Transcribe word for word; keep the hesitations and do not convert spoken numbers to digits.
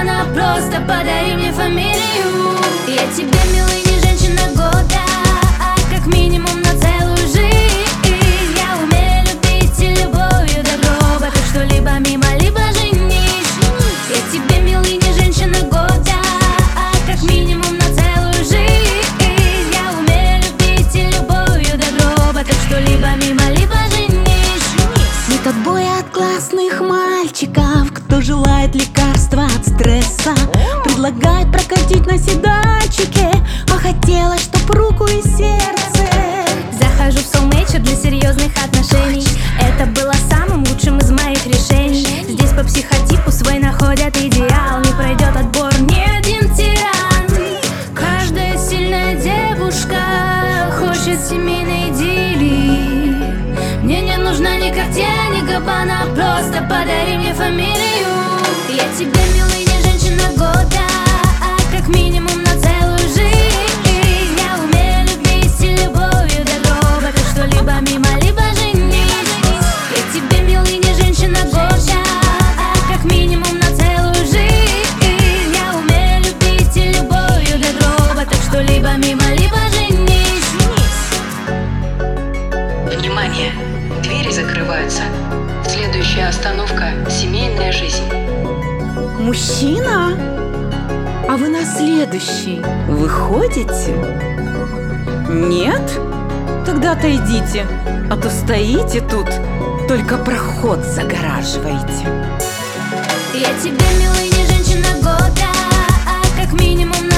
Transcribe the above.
кабана, просто подари мне фамилию. Я тебе, милый, не женщина года, а как минимум на целую жизнь. Я умею любить и любовью до гроба, так что либо мимо, либо женись. Я тебе, милый, не женщина года, а как минимум на целую жизнь. Я умею любить и любовью до гроба, так что либо мимо, либо женись. Нет отбоя от классных мальчиков, кто желает лекарства от стресса. Предлагает прокатить на седачике, а хотела, чтоб руку и сердце. Захожу в соулмейчер для серьезных отношений. Это было самым лучшим из моих решений. Здесь по психотипу свой находят идеал. Не пройдет отбор ни один тиран. Каждая сильная девушка хочет семейной идиллии. Мне не нужна ни картина, ни кабана, просто подари мне фамилию. Я тебе, милый, не женщина года, а как минимум на целую жизнь. Я умею любить и любовью до гроба, так что либо мимо, либо женись. Я тебе, милый, не женщина года, а как минимум на целую жизнь. Я умею любить и любовью до гроба, так что либо мимо, либо женись. Внимание! Двери закрываются. Следующая остановка – семейная жизнь. Мужчина? А вы на следующий выходите? Нет? Тогда отойдите, а то стоите тут, только проход загораживаете. Я тебе, милый, не женщина года, а как минимум